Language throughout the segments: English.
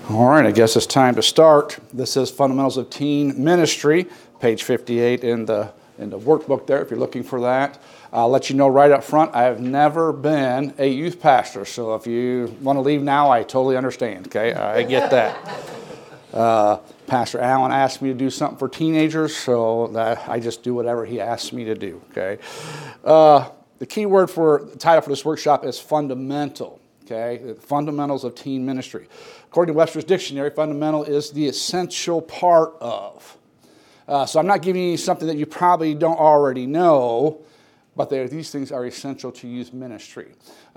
All right, I guess it's time to start. This is Fundamentals of Teen Ministry, page 58 in the workbook there, if you're looking for that. I'll let you know right up front, I have never been a youth pastor, so if you want to leave now, I totally understand, okay? I get that. Pastor Allen asked me to do something for teenagers, so I just do whatever he asks me to do, okay? The key word for the title for this workshop is fundamental. Okay, the fundamentals of teen ministry. According to Webster's Dictionary, fundamental is the essential part of. So I'm not giving you something that you probably don't already know, but these things are essential to youth ministry.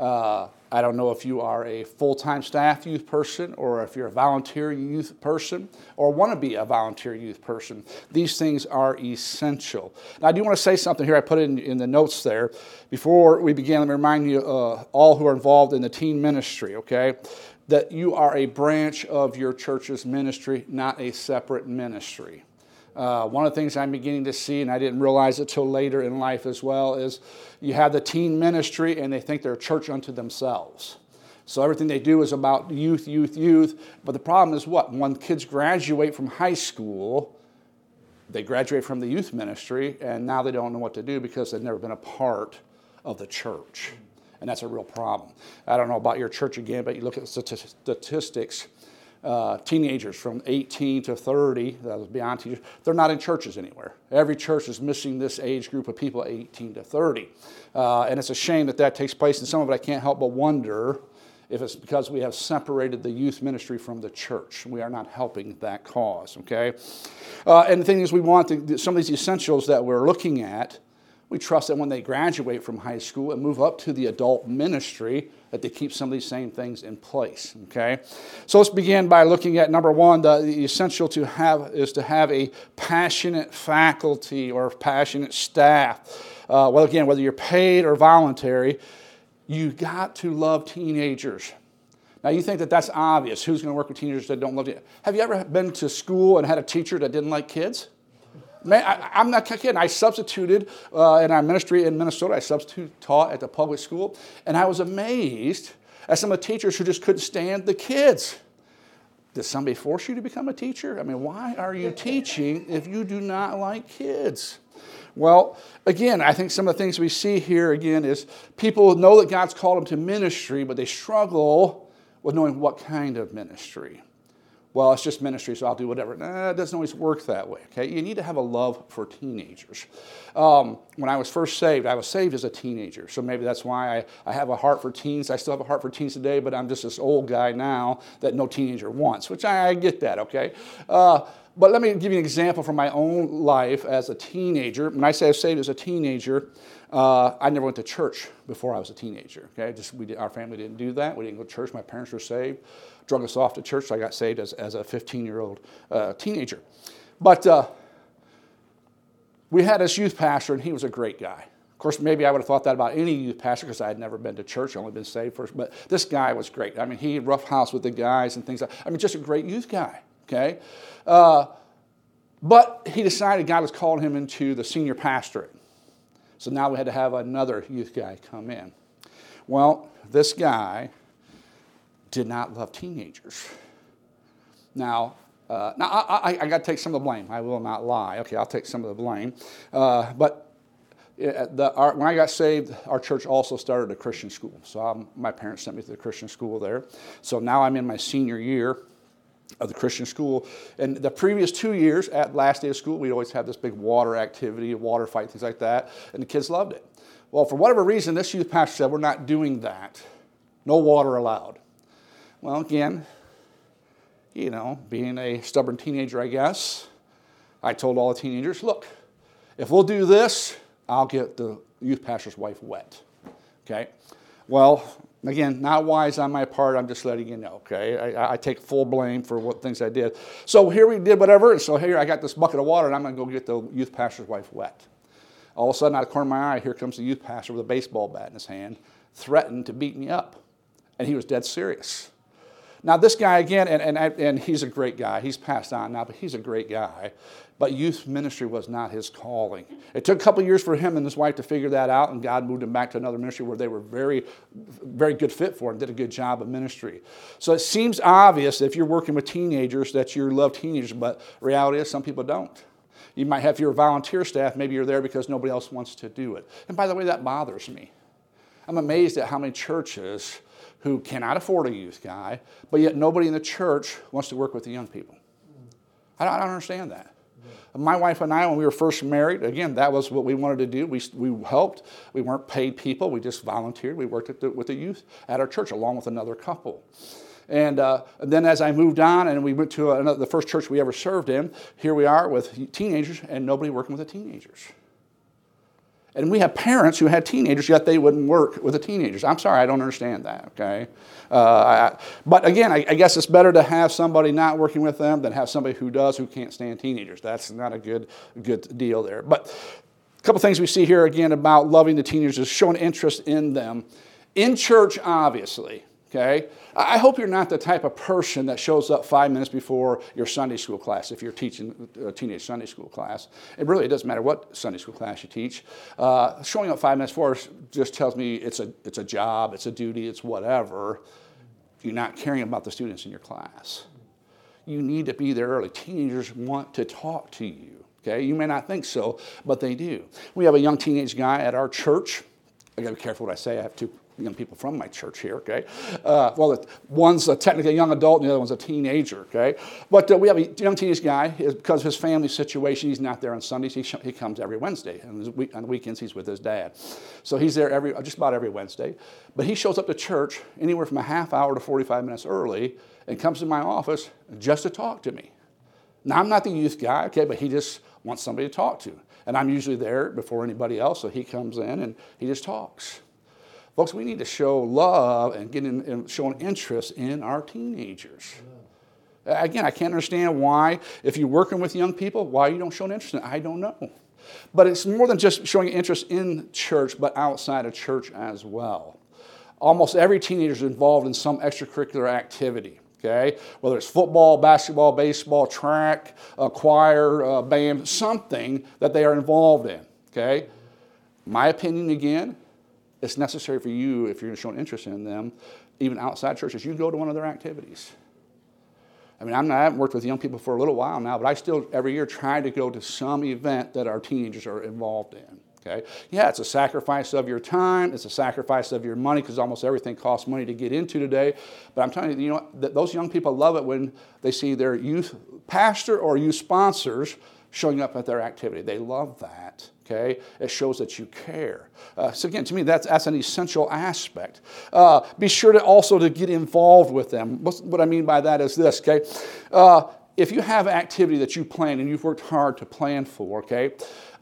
I don't know if you are a full-time staff youth person or if you're a volunteer youth person or want to be a volunteer youth person. These things are essential. Now, I do want to say something here. I put it in the notes there. Before we begin, let me remind you, all who are involved in the teen ministry, okay, that you are a branch of your church's ministry, not a separate ministry. One of the things I'm beginning to see, and I didn't realize it till later in life as well, is you have the teen ministry and they think they're a church unto themselves. So everything they do is about youth. But the problem is what? When kids graduate from high school, they graduate from the youth ministry and now they don't know what to do because they've never been a part of the church. And that's a real problem. I don't know about your church again, but you look at statistics. Teenagers from 18 to 30, that was beyond teenagers, they're not in churches anywhere. Every church is missing this age group of people, 18 to 30. And it's a shame that takes place, and some of it I can't help but wonder if it's because we have separated the youth ministry from the church. We are not helping that cause, okay? And the thing is, we want some of these essentials that we're looking at, we trust that when they graduate from high school and move up to the adult ministry, that they keep some of these same things in place, okay? So let's begin by looking at number one, the essential is to have a passionate faculty or passionate staff. Well, again, whether you're paid or voluntary, you got to love teenagers. Now, you think that's obvious. Who's going to work with teenagers that don't love you? Have you ever been to school and had a teacher that didn't like kids? Man, I'm not kidding. I substituted in our ministry in Minnesota. I taught at the public school, and I was amazed at some of the teachers who just couldn't stand the kids. Did somebody force you to become a teacher? I mean, why are you teaching if you do not like kids? Well, again, I think some of the things we see here, again, is people know that God's called them to ministry, but they struggle with knowing what kind of ministry. Well, it's just ministry, so I'll do whatever. It doesn't always work that way, okay? You need to have a love for teenagers. When I was first saved, I was saved as a teenager, so maybe that's why I have a heart for teens. I still have a heart for teens today, but I'm just this old guy now that no teenager wants, which I get that, okay? But let me give you an example from my own life as a teenager. When I say I was saved as a teenager, I never went to church before I was a teenager. Okay, our family didn't do that. We didn't go to church. My parents were saved, drug us off to church. So I got saved as a 15-year-old teenager. But we had this youth pastor, and he was a great guy. Of course, maybe I would have thought that about any youth pastor because I had never been to church, only been saved first. But this guy was great. I mean, he roughhouse with the guys and things. Just a great youth guy. Okay, but he decided God was calling him into the senior pastorate. So now we had to have another youth guy come in. Well, this guy did not love teenagers. Now I got to take some of the blame. I will not lie. Okay, I'll take some of the blame. But when I got saved, our church also started a Christian school. So my parents sent me to the Christian school there. So now I'm in my senior year of the Christian school. And the previous 2 years at last day of school, we'd always have this big water activity, water fight, things like that, and the kids loved it. Well, for whatever reason, this youth pastor said, we're not doing that. No water allowed. Well, again, being a stubborn teenager, I guess, I told all the teenagers, look, if we'll do this, I'll get the youth pastor's wife wet. Okay? Well, again, not wise on my part. I'm just letting you know, okay? I take full blame for what things I did. So here we did whatever, and so here I got this bucket of water, and I'm going to go get the youth pastor's wife wet. All of a sudden, out of the corner of my eye, here comes the youth pastor with a baseball bat in his hand, threatened to beat me up. And he was dead serious. Now this guy again, and he's a great guy. He's passed on now, but he's a great guy. But youth ministry was not his calling. It took a couple of years for him and his wife to figure that out, and God moved him back to another ministry where they were very, very good fit for him, did a good job of ministry. So it seems obvious if you're working with teenagers that you love teenagers, but reality is some people don't. You might have your volunteer staff, maybe you're there because nobody else wants to do it. And by the way, that bothers me. I'm amazed at how many churches who cannot afford a youth guy, but yet nobody in the church wants to work with the young people. I don't understand that. My wife and I, when we were first married, again, that was what we wanted to do. We helped. We weren't paid people. We just volunteered. We worked with the youth at our church along with another couple. And then as I moved on and we went to the first church we ever served in, here we are with teenagers and nobody working with the teenagers. And we have parents who had teenagers, yet they wouldn't work with the teenagers. I'm sorry, I don't understand that, okay? But again, I guess it's better to have somebody not working with them than have somebody who does, who can't stand teenagers. That's not a good deal there. But a couple things we see here again about loving the teenagers is showing interest in them. In church, obviously, okay? I hope you're not the type of person that shows up 5 minutes before your Sunday school class if you're teaching a teenage Sunday school class. It really doesn't matter what Sunday school class you teach. Showing up 5 minutes before just tells me it's a job, it's a duty, it's whatever. You're not caring about the students in your class. You need to be there early. Teenagers want to talk to you. Okay? You may not think so, but they do. We have a young teenage guy at our church. I got to be careful what I say. I have two young people from my church here, okay? Well, one's technically a young adult and the other one's a teenager, okay? But we have a young teenage guy. Because of his family situation, he's not there on Sundays. He comes every Wednesday. And on the weekends, he's with his dad. So he's there just about every Wednesday. But he shows up to church anywhere from a half hour to 45 minutes early and comes to my office just to talk to me. Now, I'm not the youth guy, okay, but he just wants somebody to talk to. And I'm usually there before anybody else, so he comes in and he just talks. Folks, we need to show love and show an interest in our teenagers. Again, I can't understand why, if you're working with young people, why you don't show an interest in it. I don't know. But it's more than just showing interest in church, but outside of church as well. Almost every teenager is involved in some extracurricular activity. Okay, whether it's football, basketball, baseball, track, choir, band, something that they are involved in. Okay, my opinion again, it's necessary for you, if you're going to show an interest in them, even outside churches, you go to one of their activities. I mean, I haven't worked with young people for a little while now, but I still every year try to go to some event that our teenagers are involved in. Okay? Yeah, it's a sacrifice of your time. It's a sacrifice of your money because almost everything costs money to get into today. But I'm telling you, those young people love it when they see their youth pastor or youth sponsors showing up at their activity. They love that. Okay? It shows that you care. So again, to me, that's an essential aspect. Be sure to also to get involved with them. What I mean by that is this, okay? If you have an activity that you plan and you've worked hard to plan for, okay,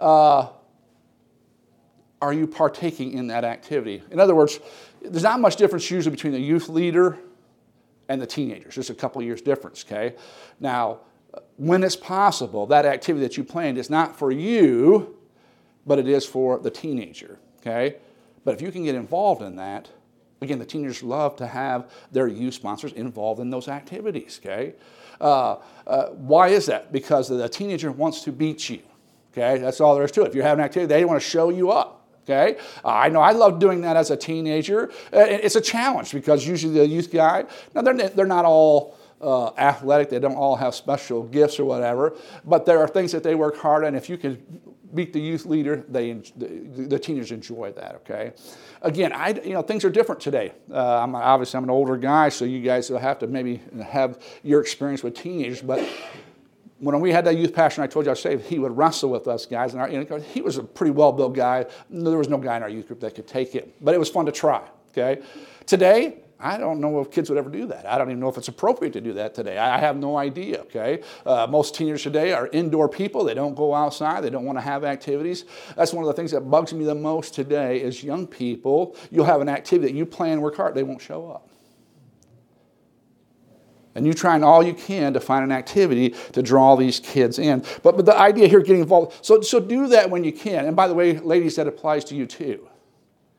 are you partaking in that activity? In other words, there's not much difference usually between the youth leader and the teenagers. There's a couple of years difference, okay? Now, when it's possible, that activity that you planned is not for you, but it is for the teenager, okay? But if you can get involved in that, again, the teenagers love to have their youth sponsors involved in those activities, okay? Why is that? Because the teenager wants to beat you, okay? That's all there is to it. If you have an activity, they want to show you up. Okay, I know I loved doing that as a teenager. It's a challenge because usually the youth guy, now they're not all athletic, they don't all have special gifts or whatever, but there are things that they work hard on. If you can beat the youth leader, the teenagers enjoy that, okay? Again, things are different today. I'm an older guy, so you guys will have to maybe have your experience with teenagers, but when we had that youth pastor, and I told you I was saved, he would wrestle with us guys. And he was a pretty well-built guy. There was no guy in our youth group that could take it. But it was fun to try, okay? Today, I don't know if kids would ever do that. I don't even know if it's appropriate to do that today. I have no idea, okay? Most teenagers today are indoor people. They don't go outside. They don't want to have activities. That's one of the things that bugs me the most today is young people, you'll have an activity that you plan and work hard, they won't show up. And you're trying all you can to find an activity to draw these kids in. But the idea here, getting involved, so do that when you can. And by the way, ladies, that applies to you too.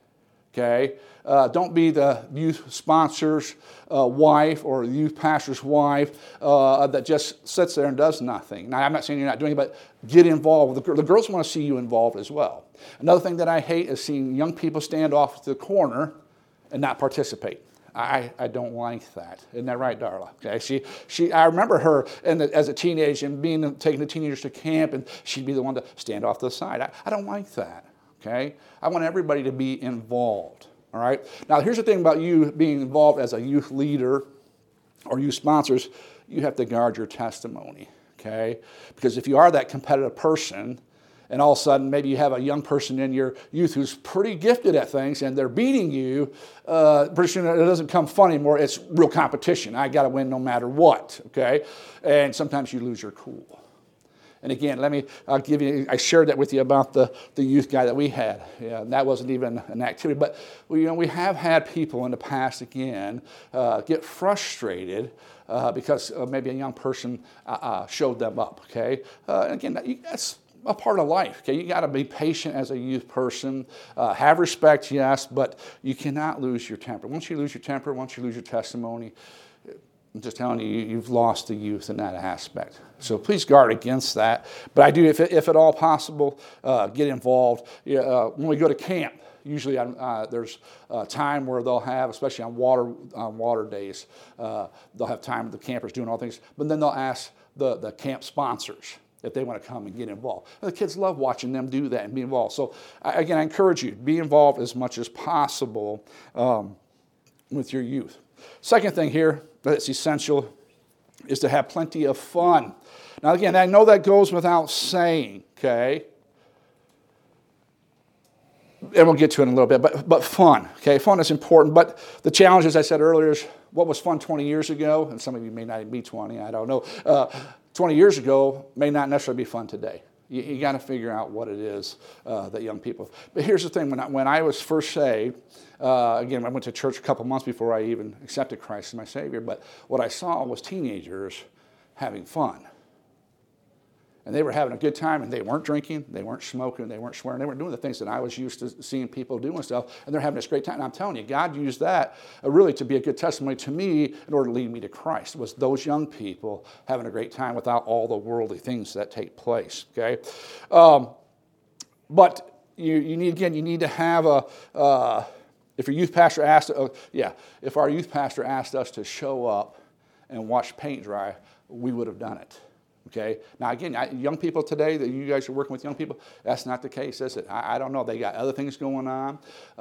okay? Don't be the youth sponsor's wife or the youth pastor's wife that just sits there and does nothing. Now, I'm not saying you're not doing it, but get involved. The girls want to see you involved as well. Another thing that I hate is seeing young people stand off to the corner and not participate. I don't like that. Isn't that right, Darla? Okay, I remember her as a teenager and taking the teenagers to camp, and she'd be the one to stand off to the side. I don't like that. Okay, I want everybody to be involved. All right. Now, here's the thing about you being involved as a youth leader or youth sponsors. You have to guard your testimony. Okay, because if you are that competitive person, and all of a sudden maybe you have a young person in your youth who's pretty gifted at things and they're beating you, pretty soon it doesn't come fun anymore. It's real competition. I got to win no matter what, okay? And sometimes you lose your cool. And again, I shared that with you about the youth guy that we had. Yeah, that wasn't even an activity. But we have had people in the past, again, get frustrated because maybe a young person showed them up, okay? Again, that's a part of life. Okay, you got to be patient as a youth person. Have respect, yes, but you cannot lose your temper. Once you lose your temper, once you lose your testimony, I'm just telling you, you've lost the youth in that aspect. So please guard against that. But I do, if at all possible, get involved. When we go to camp, usually there's a time where they'll have, especially on water days, they'll have time with the campers doing all things. But then they'll ask the camp sponsors if they want to come and get involved. And the kids love watching them do that and be involved. So again, I encourage you, be involved as much as possible with your youth. Second thing here that's essential is to have plenty of fun. Now again, I know that goes without saying, okay? And we'll get to it in a little bit, but fun, okay? Fun is important, but the challenge, as I said earlier, is what was fun 20 years ago, and some of you may not even be 20, I don't know. 20 years ago may not necessarily be fun today. You got to figure out what it is that young people. But here's the thing: when I was first saved, again, I went to church a couple months before I even accepted Christ as my Savior. But what I saw was teenagers having fun, and they were having a good time, and they weren't drinking, they weren't smoking, they weren't swearing, they weren't doing the things that I was used to seeing people do and stuff. And they're having this great time. And I'm telling you, God used that really to be a good testimony to me in order to lead me to Christ. Was those young people having a great time without all the worldly things that take place? Okay, but you need to have if your youth pastor asked, if our youth pastor asked us to show up and watch paint dry, we would have done it. Okay. Now again, young people today, that you guys are working with young people, that's not the case, is it? I don't know. They got other things going on.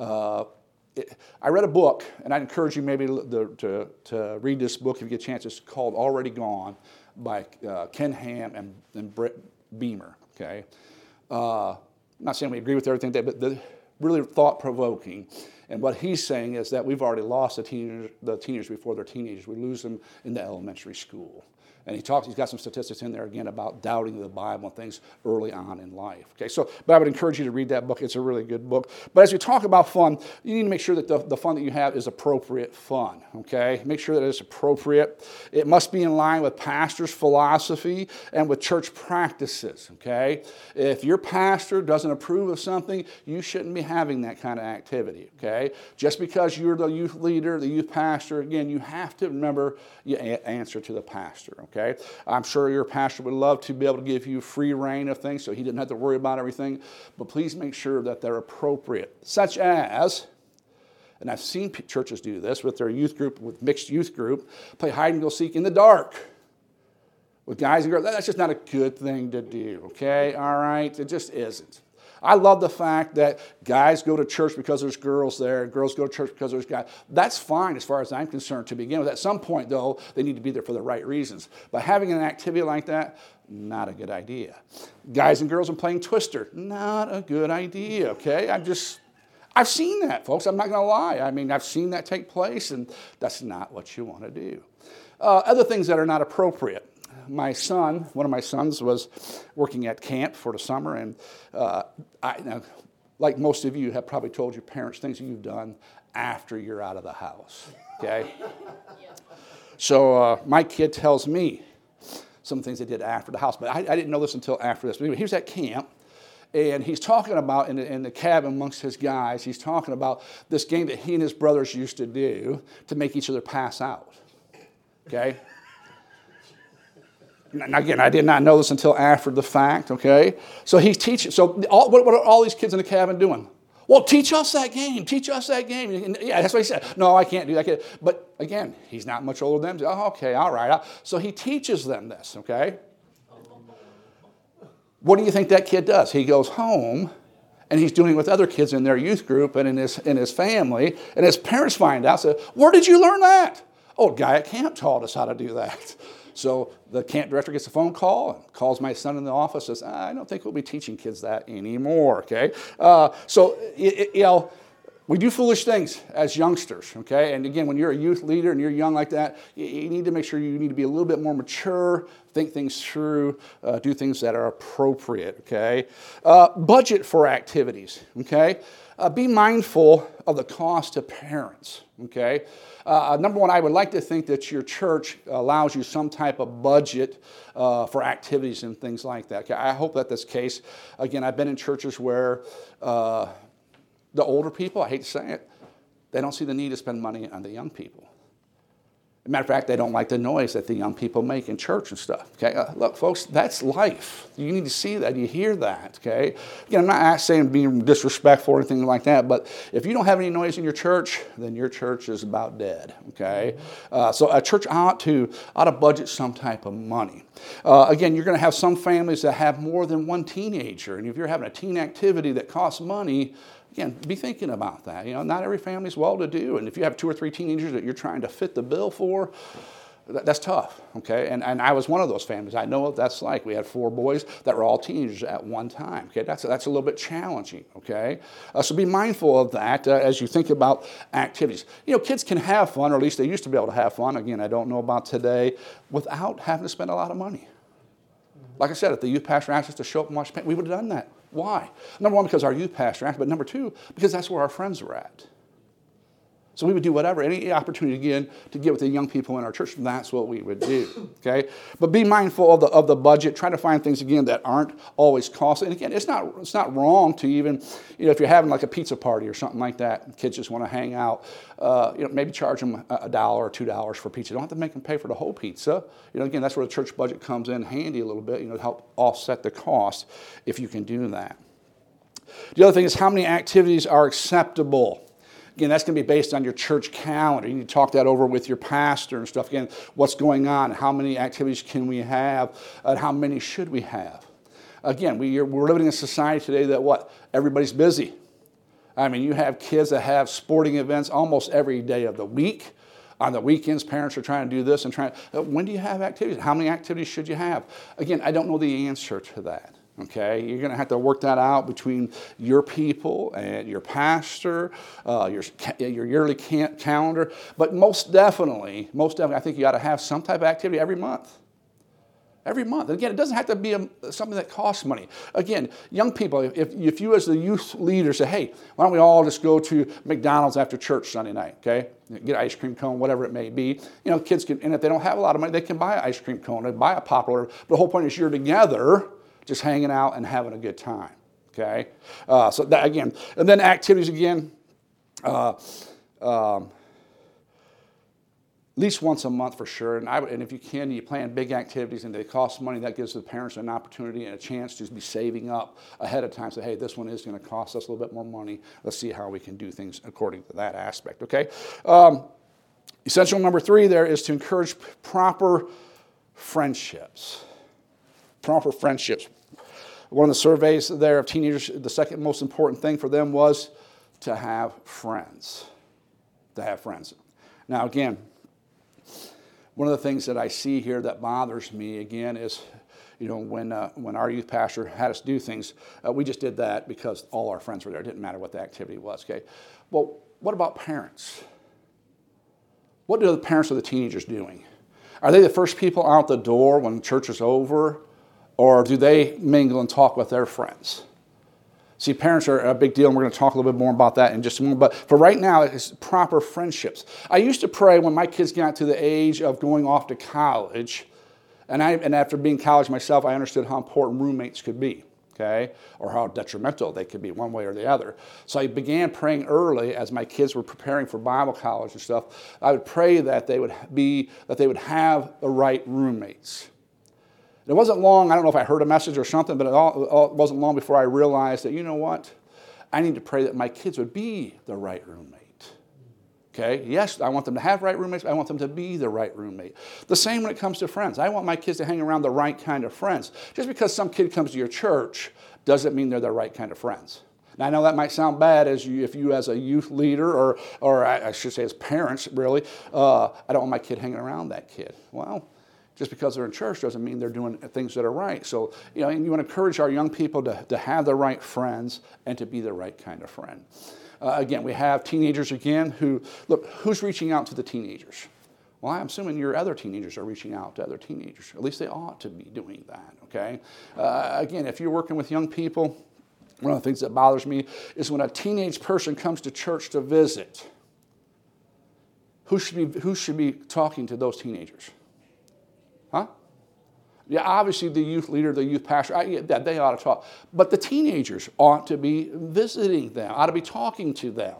I read a book, and I'd encourage you maybe to read this book if you get a chance. It's called Already Gone by Ken Ham and Brett Beamer. Okay. I'm not saying we agree with everything, but they're really thought-provoking. And what he's saying is that we've already lost the teenagers before they're teenagers. We lose them in the elementary school. And he's got some statistics in there again about doubting the Bible and things early on in life. Okay, but I would encourage you to read that book. It's a really good book. But as we talk about fun, you need to make sure that the fun that you have is appropriate fun. Okay, make sure that it's appropriate. It must be in line with pastor's philosophy and with church practices. Okay, if your pastor doesn't approve of something, you shouldn't be having that kind of activity. Okay, just because you're the youth leader, the youth pastor, again, you have to remember you answer to the pastor. Okay. I'm sure your pastor would love to be able to give you free reign of things so he didn't have to worry about everything, but please make sure that they're appropriate, such as, and I've seen churches do this with their youth group, with mixed youth group, play hide and go seek in the dark with guys and girls. That's just not a good thing to do, okay? All right? It just isn't. I love the fact that guys go to church because there's girls there, and girls go to church because there's guys. That's fine as far as I'm concerned to begin with. At some point, though, they need to be there for the right reasons. But having an activity like that, not a good idea. Guys and girls are playing Twister, not a good idea, okay? I've seen that, folks. I'm not going to lie. I mean, I've seen that take place, and that's not what you want to do. Other things that are not appropriate. One of my sons was working at camp for the summer, and like most of you have probably told your parents things that you've done after you're out of the house, okay? So my kid tells me some things they did after the house, but I didn't know this until after this. But anyway, he was at camp, And he's talking about in the cabin amongst his guys, he's talking about this game that he and his brothers used to do to make each other pass out. Okay? Now, again, I did not know this until after the fact, okay? So he's teaching. So what are all these kids in the cabin doing? Well, teach us that game. Teach us that game. And yeah, that's what he said. No, I can't do that. But again, he's not much older than them. Oh, okay, all right. So he teaches them this, okay? What do you think that kid does? He goes home, and he's doing it with other kids in their youth group and in his family, and his parents find out, say, where did you learn that? Oh, a guy at camp taught us how to do that. So the camp director gets a phone call, and calls my son in the office, says, I don't think we'll be teaching kids that anymore, okay? We do foolish things as youngsters, okay? And again, when you're a youth leader and you're young like that, you need to make sure you need to be a little bit more mature, think things through, do things that are appropriate, okay? Budget for activities, okay? Be mindful of the cost to parents, okay? Number one, I would like to think that your church allows you some type of budget for activities and things like that. Okay? I hope that's the case. Again, I've been in churches where the older people, I hate to say it, they don't see the need to spend money on the young people. As a matter of fact, they don't like the noise that the young people make in church and stuff. Okay, look, folks, that's life. You need to see that. You hear that. Okay. Again, I'm not saying being disrespectful or anything like that, but if you don't have any noise in your church, then your church is about dead. Okay. So a church ought to budget some type of money. Again, you're going to have some families that have more than one teenager, and if you're having a teen activity that costs money, again, be thinking about that. You know, not every family is well-to-do, and if you have 2 or 3 teenagers that you're trying to fit the bill for, that's tough, okay? And I was one of those families. I know what that's like. We had 4 boys that were all teenagers at one time, okay? That's a little bit challenging, okay? So be mindful of that as you think about activities. You know, kids can have fun, or at least they used to be able to have fun. Again, I don't know about today, without having to spend a lot of money. Like I said, if the youth pastor asked us to show up and watch paint, we would have done that. Why? Number one, because our youth pastor asked, but number 2, because that's where our friends were at. So we would do whatever, any opportunity again to get with the young people in our church, that's what we would do, okay? But be mindful of the budget. Try to find things, again, that aren't always costly. And again, it's not wrong to even, you know, if you're having like a pizza party or something like that, kids just want to hang out, maybe charge them $1 or $2 for pizza. You don't have to make them pay for the whole pizza. You know, again, that's where the church budget comes in handy a little bit, to help offset the cost if you can do that. The other thing is how many activities are acceptable. Again, that's going to be based on your church calendar. You need to talk that over with your pastor and stuff. Again, what's going on? How many activities can we have? And how many should we have? Again, we're living in a society today that everybody's busy. I mean, you have kids that have sporting events almost every day of the week. On the weekends, parents are trying to do this and when do you have activities? How many activities should you have? Again, I don't know the answer to that. Okay, you're going to have to work that out between your people and your pastor, your yearly calendar. But most definitely, I think you ought to have some type of activity every month. Every month. Again, it doesn't have to be something that costs money. Again, young people, if you as the youth leader say, hey, why don't we all just go to McDonald's after church Sunday night, okay? Get an ice cream cone, whatever it may be. You know, kids can, and if they don't have a lot of money, they can buy an ice cream cone, they buy a pop roller. But the whole point is you're together, just hanging out and having a good time, okay? So that again, and then activities again, at least once a month for sure. And if you can, you plan big activities and they cost money. That gives the parents an opportunity and a chance to be saving up ahead of time. Say, hey, this one is going to cost us a little bit more money. Let's see how we can do things according to that aspect. Okay. Essential number 3 there is to encourage proper friendships. Proper friendships. One of the surveys there of teenagers, the second most important thing for them was to have friends. To have friends. Now again, one of the things that I see here that bothers me again is, when our youth pastor had us do things, we just did that because all our friends were there. It didn't matter what the activity was. Okay. Well, what about parents? What are the parents of the teenagers doing? Are they the first people out the door when church is over? Or do they mingle and talk with their friends? See, parents are a big deal, and we're going to talk a little bit more about that in just a moment. But for right now, it's proper friendships. I used to pray when my kids got to the age of going off to college, and after being in college myself, I understood how important roommates could be. okay, or how detrimental they could be one way or the other. So I began praying early as my kids were preparing for Bible college and stuff. I would pray that they would have the right roommates. It wasn't long, I don't know if I heard a message or something, but it wasn't long before I realized that, you know what? I need to pray that my kids would be the right roommate. Okay? Yes, I want them to have right roommates, but I want them to be the right roommate. The same when it comes to friends. I want my kids to hang around the right kind of friends. Just because some kid comes to your church doesn't mean they're the right kind of friends. Now, I know that might sound bad if you as a youth leader, or I should say as parents, really, I don't want my kid hanging around that kid. Well, just because they're in church doesn't mean they're doing things that are right. So, and you want to encourage our young people to have the right friends and to be the right kind of friend. Again, we have teenagers again who's reaching out to the teenagers? Well, I'm assuming your other teenagers are reaching out to other teenagers. At least they ought to be doing that, okay? Again, if you're working with young people, one of the things that bothers me is when a teenage person comes to church to visit, who should be talking to those teenagers? Huh? Yeah, obviously the youth leader, the youth pastor, they ought to talk. But the teenagers ought to be visiting them, ought to be talking to them,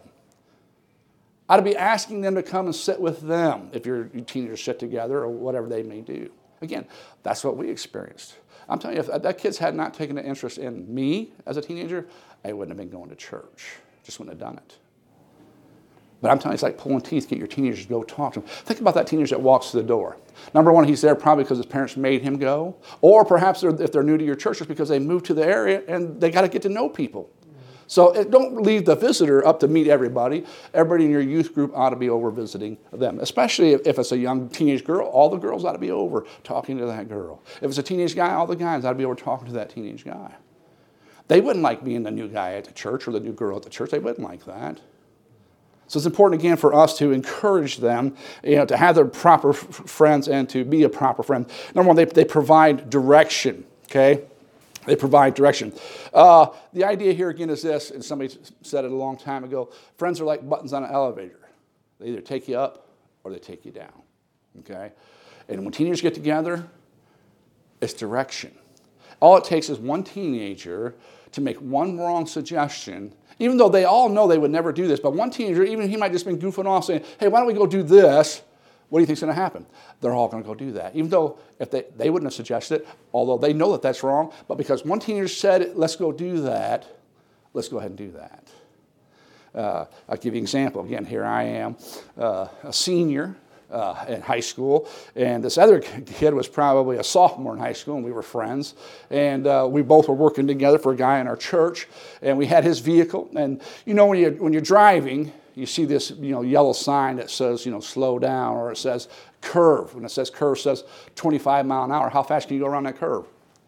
ought to be asking them to come and sit with them if your teenagers sit together or whatever they may do. Again, that's what we experienced. I'm telling you, if that kid's had not taken an interest in me as a teenager, I wouldn't have been going to church. Just wouldn't have done it. But I'm telling you, it's like pulling teeth. Get your teenagers to go talk to them. Think about that teenager that walks to the door. Number one, he's there probably because his parents made him go. Or perhaps if they're new to your church, it's because they moved to the area and they got to get to know people. So don't leave the visitor up to meet everybody. Everybody in your youth group ought to be over visiting them. Especially if it's a young teenage girl, all the girls ought to be over talking to that girl. If it's a teenage guy, all the guys ought to be over talking to that teenage guy. They wouldn't like being the new guy at the church or the new girl at the church. They wouldn't like that. So it's important, again, for us to encourage them, to have their proper friends and to be a proper friend. Number one, they provide direction, okay? They provide direction. The idea here, again, is this, and somebody said it a long time ago, friends are like buttons on an elevator. They either take you up or they take you down, okay? And when teenagers get together, it's direction. All it takes is one teenager to make one wrong suggestion, even though they all know they would never do this, but one teenager, even he might just been goofing off saying, hey, why don't we go do this? What do you think's going to happen? They're all going to go do that. Even though if they wouldn't have suggested it, although they know that that's wrong, but because one teenager said, let's go do that, let's go ahead and do that. I'll give you an example. Again, here I am, a senior in high school, and this other kid was probably a sophomore in high school, and we were friends, and we both were working together for a guy in our church, and we had his vehicle, and when you're driving, you see this yellow sign that says slow down, or it says curve. When it says curve, it says 25 mile an hour. How fast can you go around that curve?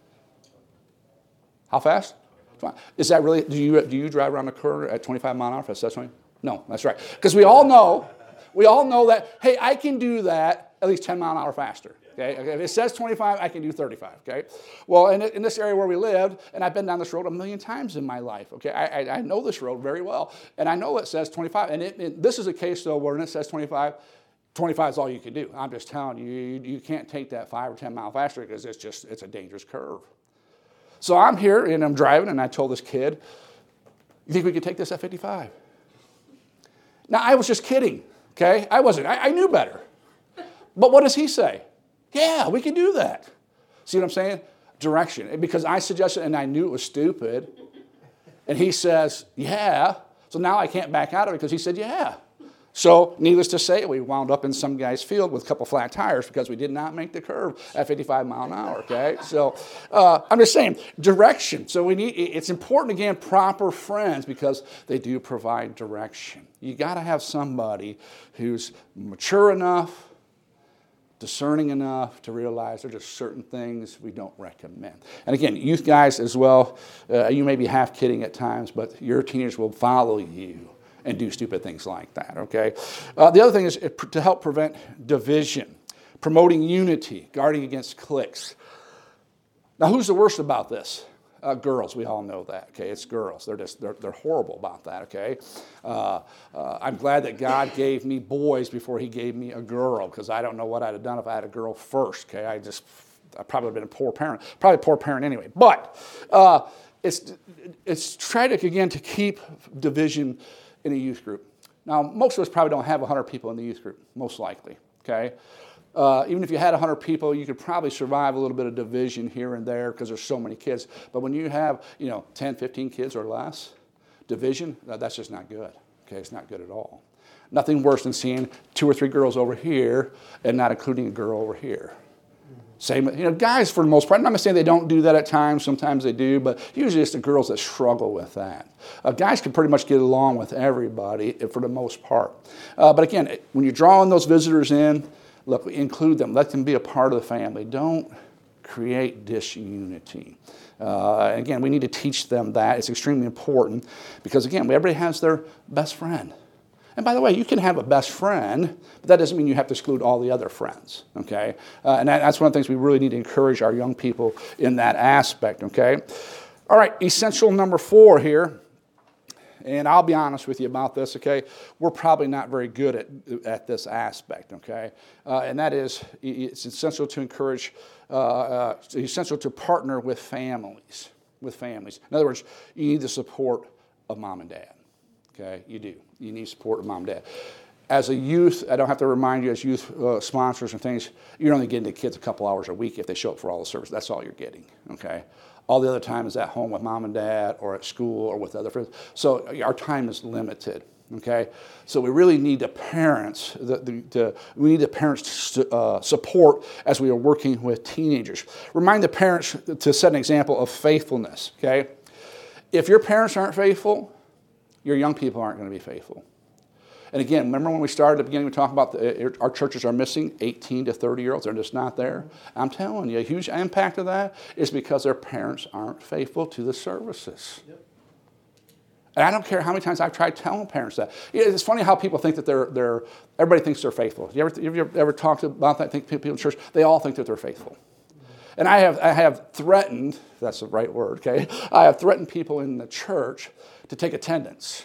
How fast? Is that really? Do you drive around the curve at 25 mile an hour? If it says 20? No, that's right. Because we all know that, hey, I can do that at least 10 mile an hour faster. Okay? If it says 25, I can do 35. Okay? Well, in this area where we lived, and I've been down this road a million times in my life. Okay? I know this road very well, and I know it says 25. And this is a case though where when it says 25, 25 is all you can do. I'm just telling you, you can't take that 5 or 10 mile faster because it's a dangerous curve. So I'm here and I'm driving, and I told this kid, "You think we could take this at 55?" Now I was just kidding. Okay? I wasn't. I knew better. But what does he say? Yeah, we can do that. See what I'm saying? Direction. Because I suggested, and I knew it was stupid, and he says, yeah. So now I can't back out of it because he said, yeah. So needless to say, we wound up in some guy's field with a couple flat tires because we did not make the curve at 55 mile an hour, okay? So I'm just saying, direction. So it's important, again, proper friends because they do provide direction. You got to have somebody who's mature enough, discerning enough to realize there are just certain things we don't recommend. And again, youth guys as well, you may be half kidding at times, but your teenagers will follow you and do stupid things like that, okay? The other thing is to help prevent division, promoting unity, guarding against cliques. Now, who's the worst about this? Girls, we all know that, okay? It's girls. They're horrible about that, okay? I'm glad that God gave me boys before he gave me a girl, because I don't know what I'd have done if I had a girl first, okay? I probably would have been a poor parent. Probably a poor parent anyway. But it's tragic, again, to keep division in a youth group. Now, most of us probably don't have 100 people in the youth group, most likely, okay? Even if you had 100 people, you could probably survive a little bit of division here and there because there's so many kids. But when you have, 10, 15 kids or less, division, that's just not good, okay? It's not good at all. Nothing worse than seeing 2 or 3 girls over here and not including a girl over here. Same, guys for the most part, I'm not saying they don't do that at times, sometimes they do, but usually it's the girls that struggle with that. Guys can pretty much get along with everybody for the most part. But again, when you're drawing those visitors in, look, include them. Let them be a part of the family. Don't create disunity. Again, we need to teach them that. It's extremely important because, again, everybody has their best friend. And by the way, you can have a best friend, but that doesn't mean you have to exclude all the other friends, okay? And that's one of the things we really need to encourage our young people in that aspect, okay? All right, essential number 4 here, and I'll be honest with you about this, okay? We're probably not very good at this aspect, okay? And that is, it's essential to encourage, it's essential to partner with families, In other words, you need the support of mom and dad. Okay, you do. You need support of mom and dad. As a youth, I don't have to remind you, as youth sponsors and things, you're only getting the kids a couple hours a week if they show up for all the service. That's all you're getting, okay? All the other time is at home with mom and dad or at school or with other friends. So our time is limited, okay? So we really need the parents, support as we are working with teenagers. Remind the parents to set an example of faithfulness, okay? If your parents aren't faithful, your young people aren't going to be faithful. And again, remember when we started at the beginning, we talked about our churches are missing 18 to 30-year-olds. They're just not there. I'm telling you, a huge impact of that is because their parents aren't faithful to the services. Yep. And I don't care how many times I've tried telling parents that. It's funny how people think that everybody thinks they're faithful. You ever talked about that? I think people in church, they all think that they're faithful. And I have threatened, if that's the right word, okay? I have threatened people in the church to take attendance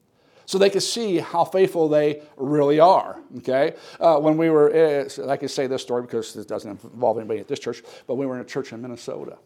so they can see how faithful they really are, okay? When we were, I can say this story because it doesn't involve anybody at this church, but we were in a church in Minnesota.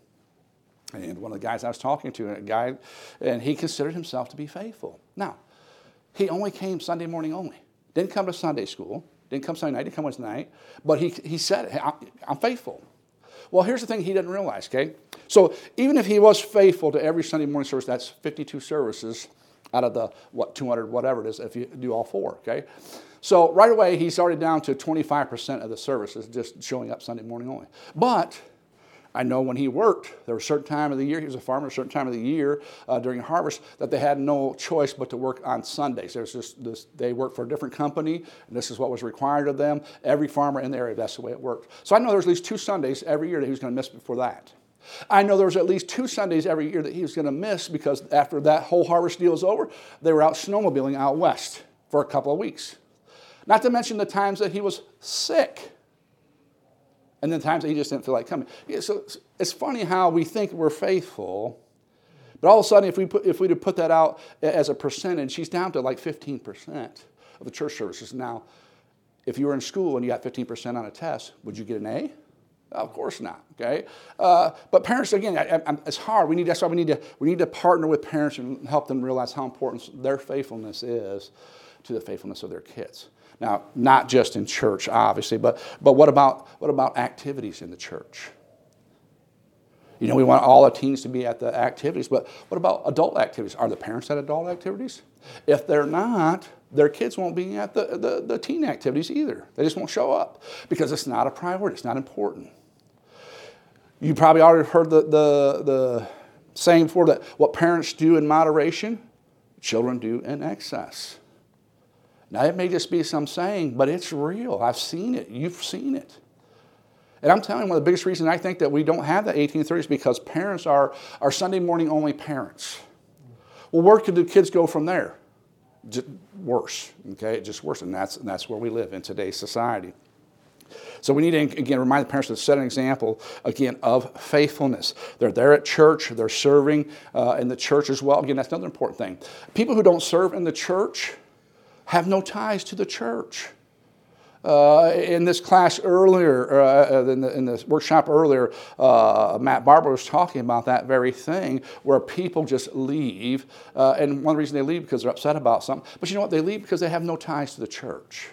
And one of the guys I was talking to, and he considered himself to be faithful. Now, he only came Sunday morning only. Didn't come to Sunday school, didn't come Sunday night, didn't come Wednesday night, but he said, hey, I'm faithful. Well, here's the thing he didn't realize, okay? So even if he was faithful to every Sunday morning service, that's 52 services out of the, 200, whatever it is, if you do all 4, okay? So right away, he's already down to 25% of the services just showing up Sunday morning only. But I know when he worked, there was a certain time of the year, he was a farmer, a certain time of the year during harvest, that they had no choice but to work on Sundays. There's just this, they worked for a different company, and this is what was required of them. Every farmer in the area, that's the way it worked. So I know there was at least 2 Sundays every year that he was going to miss before that. I know there was at least 2 Sundays every year that he was going to miss because after that whole harvest deal was over, they were out snowmobiling out west for a couple of weeks. Not to mention the times that he was sick. And then times that he just didn't feel like coming. Yeah, so it's funny how we think we're faithful, but all of a sudden, if we'd have put that out as a percentage, he's down to like 15% of the church services. Now, if you were in school and you got 15% on a test, would you get an A? Of course not. Okay, but parents, again, it's hard. That's why we need to partner with parents and help them realize how important their faithfulness is to the faithfulness of their kids. Now, not just in church, obviously, but what about activities in the church? We want all the teens to be at the activities, but what about adult activities? Are the parents at adult activities? If they're not, their kids won't be at the teen activities either. They just won't show up because it's not a priority. It's not important. You probably already heard the saying before that what parents do in moderation, children do in excess. Now, it may just be some saying, but it's real. I've seen it. You've seen it. And I'm telling you, one of the biggest reasons I think that we don't have the 18 to 30 is because parents are Sunday morning only parents. Well, where could the kids go from there? Just worse, okay? Just worse, and that's where we live in today's society. So we need to, again, remind the parents to set an example, again, of faithfulness. They're there at church. They're serving in the church as well. Again, that's another important thing. People who don't serve in the church have no ties to the church. In this class earlier, in the workshop earlier, Matt Barber was talking about that very thing, where people just leave. And one reason they leave because they're upset about something. But you know what? They leave because they have no ties to the church.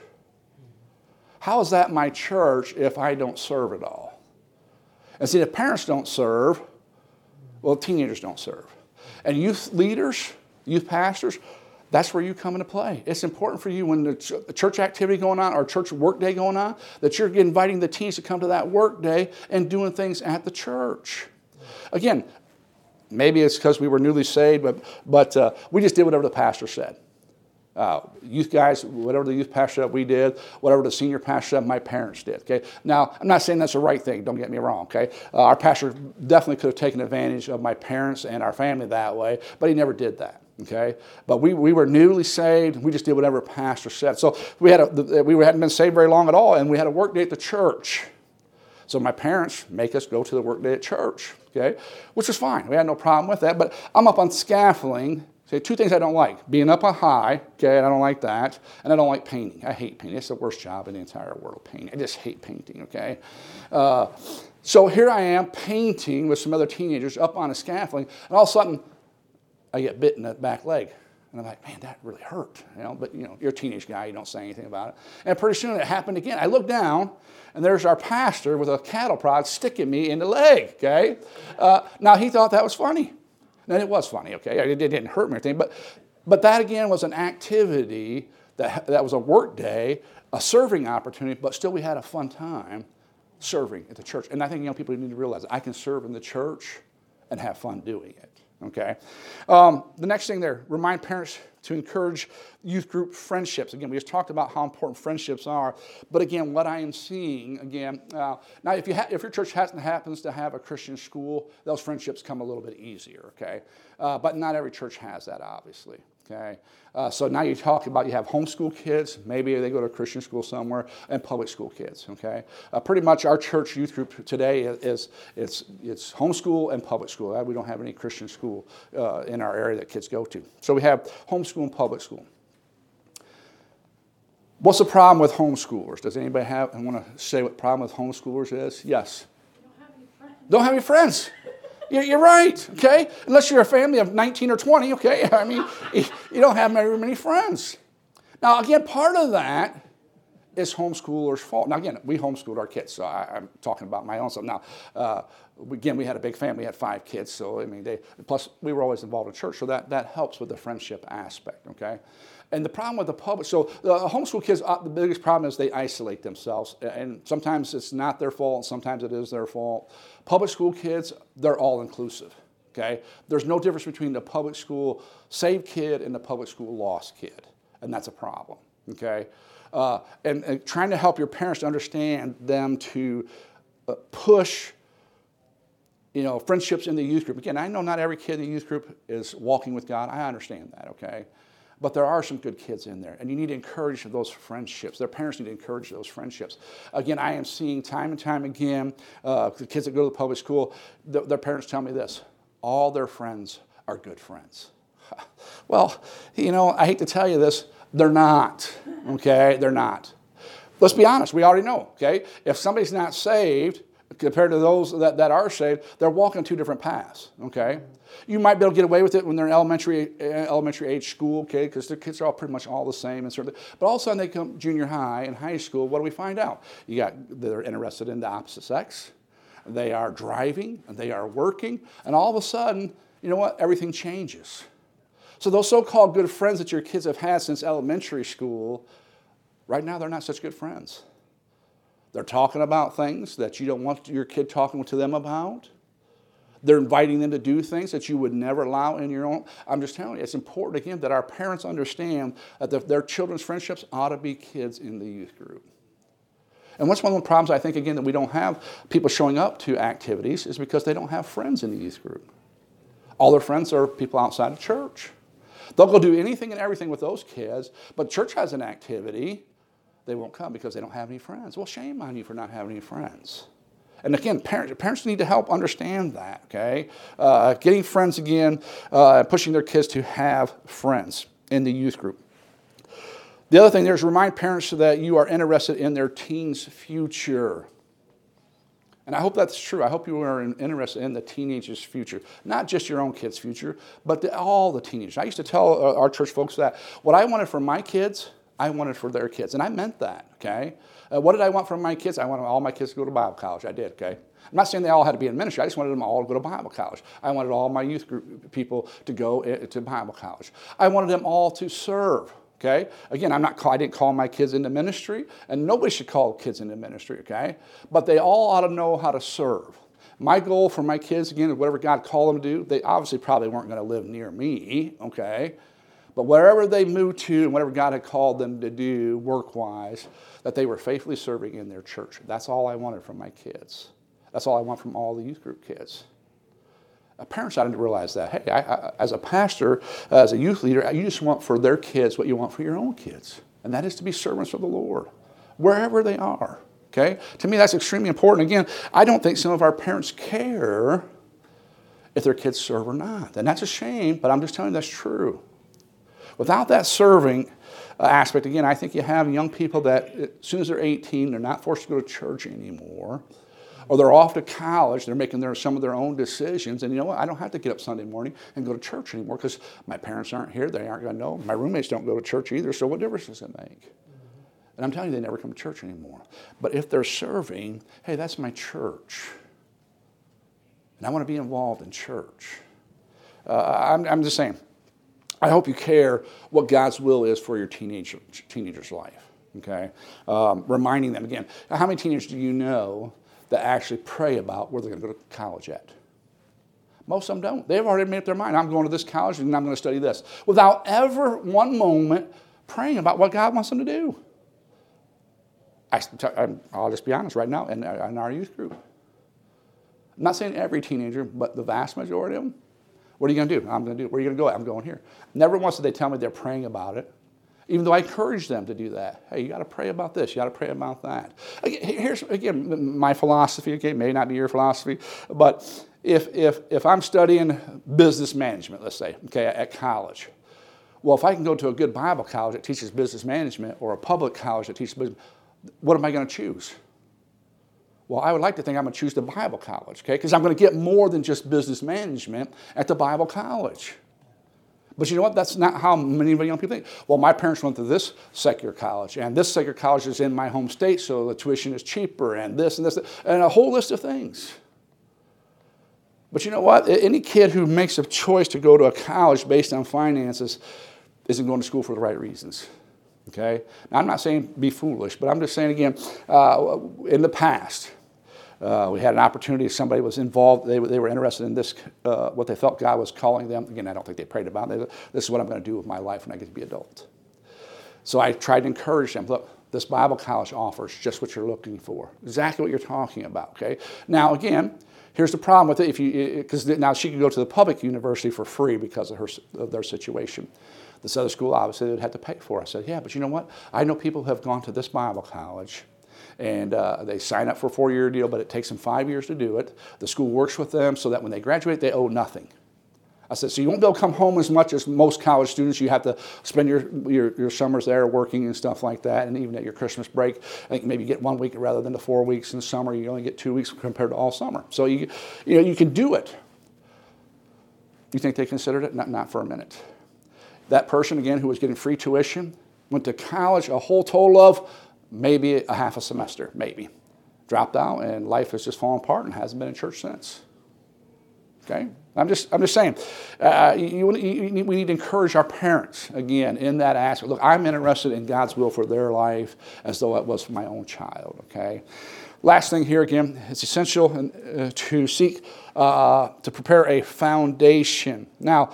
How is that my church if I don't serve at all? And see, if parents don't serve, well, teenagers don't serve. And youth leaders, youth pastors, that's where you come into play. It's important for you when the church activity going on or church work day going on that you're inviting the teens to come to that work day and doing things at the church. Again, maybe it's because we were newly saved, but we just did whatever the pastor said. Youth guys, whatever the youth pastor said, we did. Whatever the senior pastor said, my parents did. Okay. Now, I'm not saying that's the right thing. Don't get me wrong. Okay. Our pastor definitely could have taken advantage of my parents and our family that way, but he never did that. Okay, but we were newly saved. We just did whatever pastor said. So we hadn't been saved very long at all, and we had a work day at the church. So my parents make us go to the work day at church. Okay, which was fine. We had no problem with that. But I'm up on scaffolding. Say two things I don't like: being up on high. Okay, and I don't like that, and I don't like painting. I hate painting. It's the worst job in the entire world. Painting. I just hate painting. Okay. So here I am painting with some other teenagers up on a scaffolding, and all of a sudden, I get bit in the back leg. And I'm like, man, that really hurt. But you're a teenage guy, you don't say anything about it. And pretty soon it happened again. I look down, and there's our pastor with a cattle prod sticking me in the leg, okay? Now, he thought that was funny. And it was funny, okay? It didn't hurt me or anything. But that, again, was an activity that was a work day, a serving opportunity, but still we had a fun time serving at the church. And I think people need to realize I can serve in the church and have fun doing it. Okay. The next thing there, remind parents to encourage youth group friendships. Again, we just talked about how important friendships are. But again, what I am seeing, again, now if your church happens to have a Christian school, those friendships come a little bit easier, okay? But not every church has that, obviously. Okay, so now you talk about you have homeschool kids, maybe they go to a Christian school somewhere, and public school kids. Okay, pretty much our church youth group today is homeschool and public school. We don't have any Christian school in our area that kids go to. So we have homeschool and public school. What's the problem with homeschoolers? Does anybody want to say what the problem with homeschoolers is? Yes. Don't have any friends. You're right, okay? Unless you're a family of 19 or 20, okay? I mean, you don't have very many friends. Now, again, part of that is homeschoolers' fault. Now, again, we homeschooled our kids, so I'm talking about my own stuff. Now, again, we had a big family. We had 5 kids, so, plus we were always involved in church, so that helps with the friendship aspect, okay? And the problem with the public, so the homeschool kids, the biggest problem is they isolate themselves. And sometimes it's not their fault, and sometimes it is their fault. Public school kids, they're all inclusive, okay? There's no difference between the public school saved kid and the public school lost kid. And that's a problem, okay? And trying to help your parents to understand them to push friendships in the youth group. Again, I know not every kid in the youth group is walking with God. I understand that, okay? But there are some good kids in there, and you need to encourage those friendships. Their parents need to encourage those friendships. Again, I am seeing time and time again, the kids that go to the public school, their parents tell me this: all their friends are good friends. Well, I hate to tell you this, they're not, okay? They're not. Let's be honest, we already know, okay? If somebody's not saved, compared to those that are saved, they're walking 2 different paths, okay? You might be able to get away with it when they're in elementary age school, okay, because their kids are all pretty much all the same. But all of a sudden they come junior high and high school, what do we find out? They're interested in the opposite sex. They are driving, and they are working, and all of a sudden, you know what? Everything changes. So those so-called good friends that your kids have had since elementary school, right now they're not such good friends. They're talking about things that you don't want your kid talking to them about. They're inviting them to do things that you would never allow in your own. I'm just telling you, it's important, again, that our parents understand that their children's friendships ought to be kids in the youth group. And what's one of the problems, I think, again, that we don't have people showing up to activities is because they don't have friends in the youth group. All their friends are people outside of church. They'll go do anything and everything with those kids, but church has an activity. They won't come because they don't have any friends. Well, shame on you for not having any friends. And again, parents need to help understand that, okay? Getting friends again, pushing their kids to have friends in the youth group. The other thing there is remind parents that you are interested in their teen's future. And I hope that's true. I hope you are interested in the teenager's future. Not just your own kid's future, but all the teenagers. I used to tell our church folks that what I wanted for my kids, I wanted for their kids. And I meant that, okay? What did I want from my kids? I wanted all my kids to go to Bible college. I did, okay? I'm not saying they all had to be in ministry. I just wanted them all to go to Bible college. I wanted all my youth group people to go to Bible college. I wanted them all to serve. Okay? Again, I didn't call my kids into ministry, and nobody should call kids into ministry, okay? But they all ought to know how to serve. My goal for my kids, again, is whatever God called them to do. They obviously probably weren't going to live near me, okay? But wherever they moved to and whatever God had called them to do work-wise, that they were faithfully serving in their church. That's all I wanted from my kids. That's all I want from all the youth group kids. Parents ought to realize that. Hey, as a pastor, as a youth leader, you just want for their kids what you want for your own kids. And that is to be servants of the Lord, wherever they are. Okay? To me, that's extremely important. Again, I don't think some of our parents care if their kids serve or not. And that's a shame, but I'm just telling you that's true. Without that serving aspect, again, I think you have young people that as soon as they're 18, they're not forced to go to church anymore. Or they're off to college, they're making some of their own decisions, and you know what, I don't have to get up Sunday morning and go to church anymore because my parents aren't here, they aren't going to know. My roommates don't go to church either, so what difference does it make? And I'm telling you, they never come to church anymore. But if they're serving, hey, that's my church. And I want to be involved in church. I'm just saying, I hope you care what God's will is for your teenager's life, okay? Reminding them, again, how many teenagers do you know that actually pray about where they're going to go to college at? Most of them don't. They've already made up their mind. I'm going to this college and I'm going to study this. Without ever one moment praying about what God wants them to do. I'll just be honest right now, in our youth group. I'm not saying every teenager, but the vast majority of them. What are you going to do? I'm going to do it. Where are you going to go? I'm going here. Never once did they tell me they're praying about it. Even though I encourage them to do that. Hey, you got to pray about this. You got to pray about that. Here's, again, my philosophy. Okay, may not be your philosophy. But if I'm studying business management, let's say, okay, at college. Well, if I can go to a good Bible college that teaches business management or a public college that teaches business, what am I going to choose? Well, I would like to think I'm going to choose the Bible college, okay? Because I'm going to get more than just business management at the Bible college. But you know what? That's not how many of the young people think. Well, my parents went to this secular college, and this secular college is in my home state, so the tuition is cheaper, and this, and a whole list of things. But you know what? Any kid who makes a choice to go to a college based on finances isn't going to school for the right reasons. Okay? Now, I'm not saying be foolish, but I'm just saying again, in the past, we had an opportunity, somebody was involved, they were interested in this, what they felt God was calling them. Again, I don't think they prayed about it. This is what I'm going to do with my life when I get to be adult. So I tried to encourage them, look, this Bible college offers just what you're looking for, exactly what you're talking about, okay? Now, again, here's the problem with it, because now she could go to the public university for free because of their situation. This other school, obviously, they would have to pay for. I said, yeah, but you know what? I know people who have gone to this Bible college, and they sign up for a 4-year deal, but it takes them 5 years to do it. The school works with them so that when they graduate, they owe nothing. I said, so you won't be able to come home as much as most college students. You have to spend your summers there working and stuff like that, and even at your Christmas break, I think maybe you get 1 week rather than the 4 weeks in summer. You only get 2 weeks compared to all summer. So you can do it. You think they considered it? Not for a minute. That person, again, who was getting free tuition, went to college a whole total of maybe a half a semester, maybe. Dropped out, and life has just fallen apart and hasn't been in church since. Okay? I'm just saying, we need to encourage our parents, again, in that aspect. Look, I'm interested in God's will for their life as though it was for my own child, okay? Last thing here, again, it's essential to seek to prepare a foundation. Now,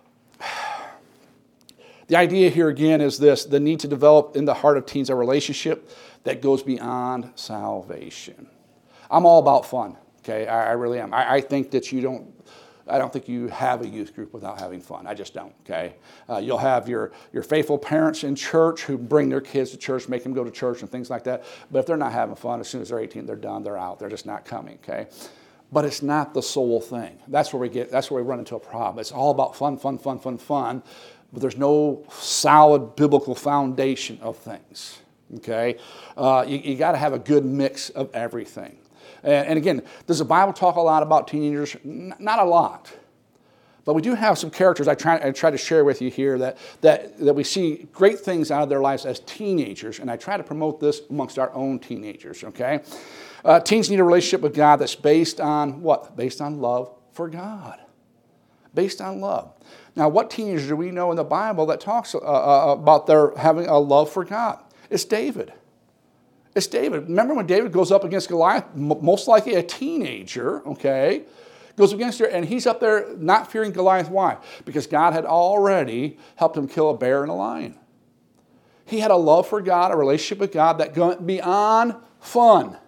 the idea here, again, is this: the need to develop in the heart of teens a relationship that goes beyond salvation. I'm all about fun, okay? I really am. I think that I don't think you have a youth group without having fun. I just don't, okay? You'll have your faithful parents in church who bring their kids to church, make them go to church and things like that. But if they're not having fun, as soon as they're 18, they're done, they're out. They're just not coming, okay? But it's not the sole thing. That's where we run into a problem. It's all about fun. but there's no solid biblical foundation of things. Okay? You got to have a good mix of everything. And again, does the Bible talk a lot about teenagers? Not a lot. But we do have some characters I try to share with you here that we see great things out of their lives as teenagers, and I try to promote this amongst our own teenagers, okay? Teens need a relationship with God that's based on what? Based on love for God. Based on love. Now, what teenagers do we know in the Bible that talks about their having a love for God? It's David. It's David. Remember when David goes up against Goliath, most likely a teenager, okay? Goes against her, and he's up there not fearing Goliath. Why? Because God had already helped him kill a bear and a lion. He had a love for God, a relationship with God that went beyond fun.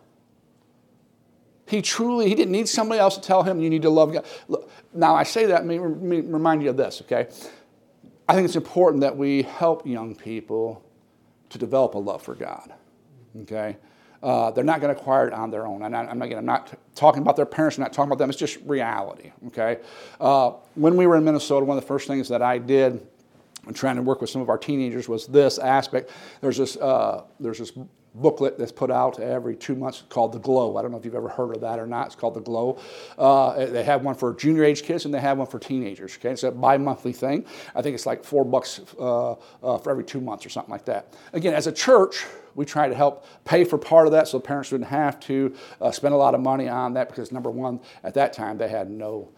He didn't need somebody else to tell him you need to love God. Look, now, I say that, let me remind you of this, okay? I think it's important that we help young people to develop a love for God, okay? They're not going to acquire it on their own. And I'm not talking about their parents. I'm not talking about them. It's just reality, okay? When we were in Minnesota, one of the first things that I did when trying to work with some of our teenagers was this aspect. There's this booklet that's put out every 2 months called The Glow. I don't know if you've ever heard of that or not. It's called The Glow. They have one for junior age kids and they have one for teenagers. Okay, it's a bi-monthly thing. I think it's like $4 for every 2 months or something like that. Again, as a church, we try to help pay for part of that so parents wouldn't have to spend a lot of money on that because, number one, at that time they had no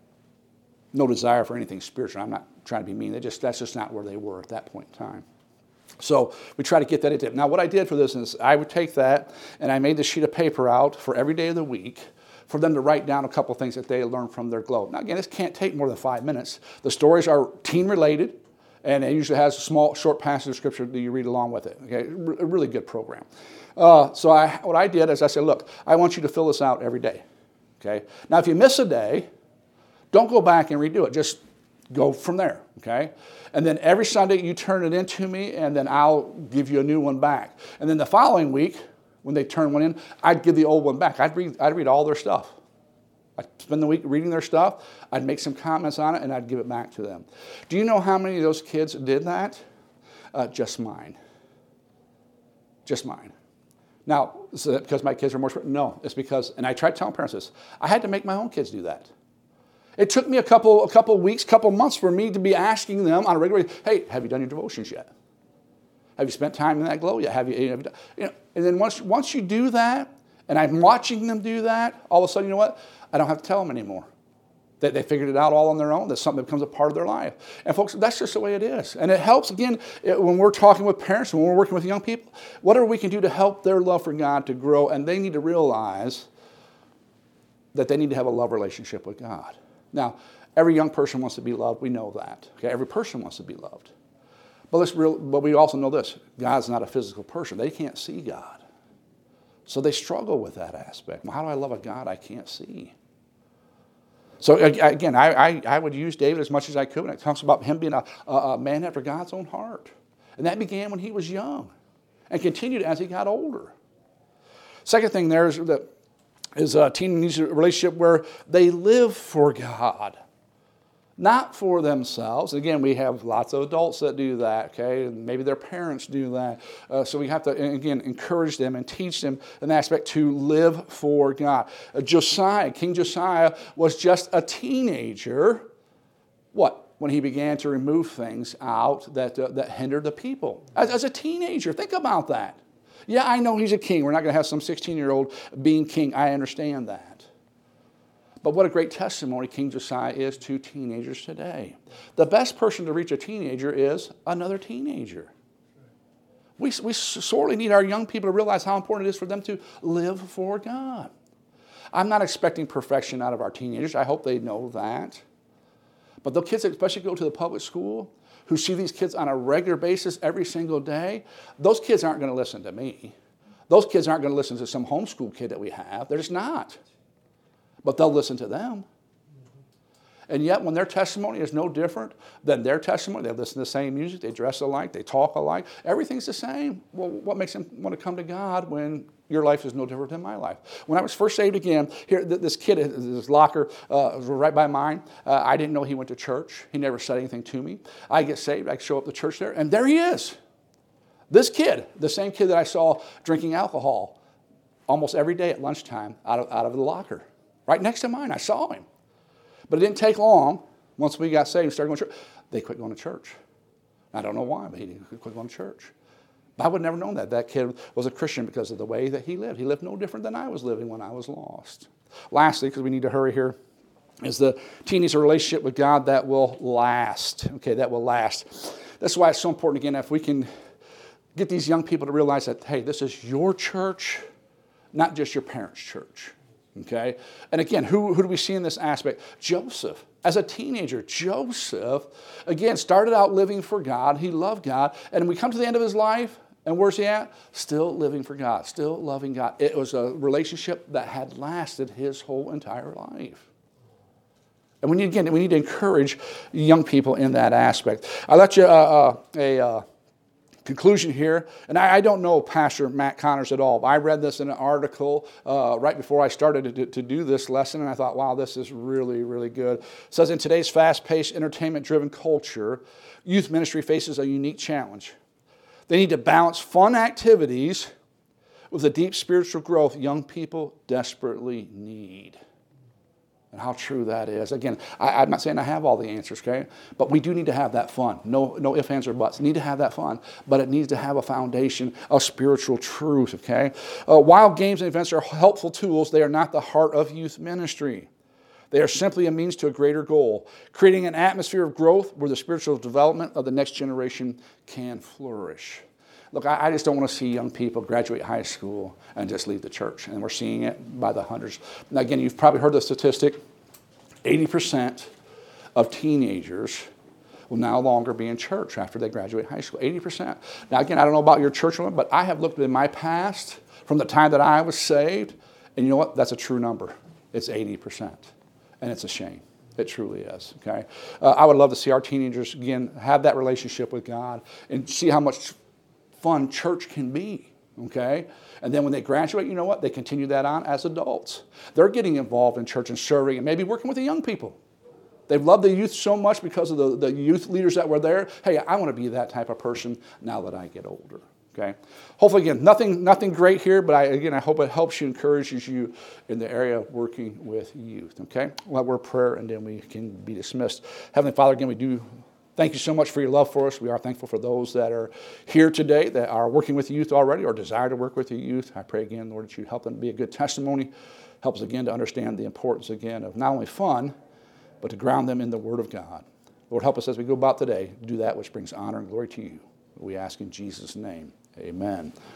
desire for anything spiritual. I'm not trying to be mean. That's just not where they were at that point in time. So we try to get that into it. Now, what I did for this is I would take that and I made this sheet of paper out for every day of the week for them to write down a couple of things that they learned from their Glow. Now, again, this can't take more than 5 minutes. The stories are teen-related, and it usually has a small, short passage of Scripture that you read along with it. Okay, a really good program. So what I did is I said, look, I want you to fill this out every day. Okay. Now, if you miss a day, don't go back and redo it. Just go from there, okay? And then every Sunday you turn it in to me, and then I'll give you a new one back. And then the following week, when they turn one in, I'd give the old one back. I'd read all their stuff. I'd spend the week reading their stuff. I'd make some comments on it, and I'd give it back to them. Do you know how many of those kids did that? Just mine. Just mine. Now, is that because my kids are more spiritual? No, it's because, and I tried telling parents this, I had to make my own kids do that. It took me a couple weeks, couple months for me to be asking them on a regular basis, hey, have you done your devotions yet? Have you spent time in that Glow yet? Have you done, and then once you do that, and I'm watching them do that, all of a sudden, you know what? I don't have to tell them anymore. They figured it out all on their own. That's something that becomes a part of their life. And folks, that's just the way it is. And it helps, again, when we're talking with parents, when we're working with young people, whatever we can do to help their love for God to grow, and they need to realize that they need to have a love relationship with God. Now, every young person wants to be loved. We know that. Okay? Every person wants to be loved. But we also know this. God's not a physical person. They can't see God. So they struggle with that aspect. Well, how do I love a God I can't see? So again, I would use David as much as I could when it talks about him being a man after God's own heart. And that began when he was young and continued as he got older. Second thing there is that a teen needs a relationship where they live for God, not for themselves. Again, we have lots of adults that do that, okay? And maybe their parents do that. So we have to, again, encourage them and teach them an aspect to live for God. King Josiah was just a teenager. What? When he began to remove things out that hindered the people. As a teenager, think about that. Yeah, I know he's a king. We're not going to have some 16-year-old being king. I understand that. But what a great testimony King Josiah is to teenagers today. The best person to reach a teenager is another teenager. We sorely need our young people to realize how important it is for them to live for God. I'm not expecting perfection out of our teenagers. I hope they know that. But the kids that especially go to the public school, who see these kids on a regular basis every single day, those kids aren't going to listen to me. Those kids aren't going to listen to some homeschool kid that we have. They're just not. But they'll listen to them. And yet when their testimony is no different than their testimony, they listen to the same music, they dress alike, they talk alike, everything's the same. Well, what makes them want to come to God when Your life is no different than my life. When I was first saved again, here this kid, his locker was right by mine. I didn't know he went to church. He never said anything to me. I get saved. I show up to church there, and there he is. This kid, the same kid that I saw drinking alcohol almost every day at lunchtime out of the locker. Right next to mine, I saw him. But it didn't take long. Once we got saved and started going to church, they quit going to church. I don't know why, but he quit going to church. I would have never known that. That kid was a Christian because of the way that he lived. He lived no different than I was living when I was lost. Lastly, because we need to hurry here, is the teenager relationship with God that will last. Okay, that will last. That's why it's so important, again, if we can get these young people to realize that, hey, this is your church, not just your parents' church. Okay? And again, who do we see in this aspect? Joseph. As a teenager, Joseph, again, started out living for God. He loved God. And we come to the end of his life, and where's he at? Still living for God, still loving God. It was a relationship that had lasted his whole entire life. And we need to encourage young people in that aspect. I'll let you a conclusion here, and I don't know Pastor Matt Connors at all, but I read this in an article right before I started to do this lesson, and I thought, wow, this is really, really good. It says, in today's fast-paced, entertainment-driven culture, youth ministry faces a unique challenge. They need to balance fun activities with the deep spiritual growth young people desperately need. And how true that is. Again, I'm not saying I have all the answers, okay? But we do need to have that fun. No ifs, ands, or buts. We need to have that fun, but it needs to have a foundation of spiritual truth, okay? While games and events are helpful tools, they are not the heart of youth ministry. They are simply a means to a greater goal, creating an atmosphere of growth where the spiritual development of the next generation can flourish. Look, I just don't want to see young people graduate high school and just leave the church. And we're seeing it by the hundreds. Now, again, you've probably heard the statistic, 80% of teenagers will no longer be in church after they graduate high school. 80%. Now, again, I don't know about your church, but I have looked in my past from the time that I was saved, and you know what? That's a true number. It's 80%. And it's a shame. It truly is, okay? I would love to see our teenagers, again, have that relationship with God and see how much fun church can be, okay? And then when they graduate, you know what? They continue that on as adults. They're getting involved in church and serving and maybe working with the young people. They've loved the youth so much because of the youth leaders that were there. Hey, I want to be that type of person now that I get older, okay? Hopefully, again, nothing great here, but I hope it helps you, encourages you in the area of working with youth, okay? We'll have a word of prayer, and then we can be dismissed. Heavenly Father, again, we do thank you so much for your love for us. We are thankful for those that are here today that are working with youth already or desire to work with the youth. I pray again, Lord, that you help them be a good testimony. Help us again to understand the importance again of not only fun, but to ground them in the Word of God. Lord, help us as we go about today, do that which brings honor and glory to you. We ask in Jesus' name, amen.